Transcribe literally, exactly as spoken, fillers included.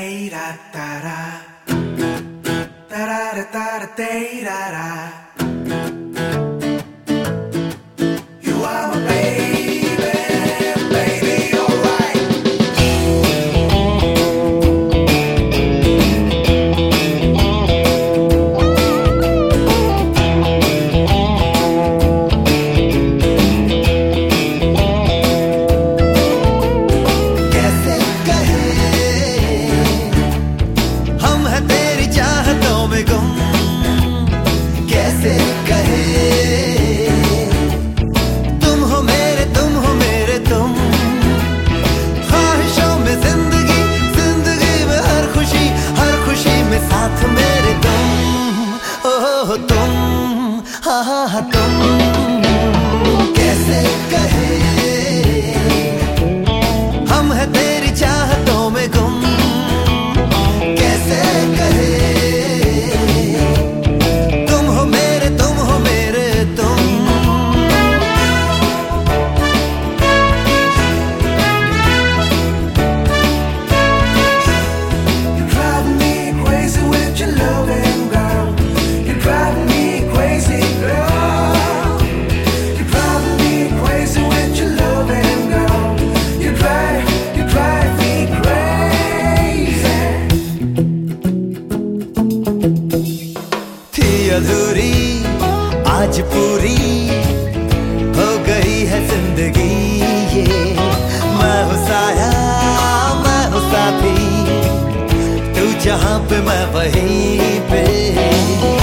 कैसे कहे तुम हो मेरे, तुम हो मेरे तुम, ख्वाहिशों में जिंदगी, जिंदगी में हर खुशी, हर खुशी में साथ मेरे तुम। ओह तुम, हाँ हाँ हाँ तुम। कैसे कहे हम हैं तेरी चाहतों में गुम, कैसे कहे अधूरी आज पूरी हो गई है जिंदगी ये, मैं हूँ साया, मैं हूँ साथी, तू जहाँ पे मैं वहीं पे।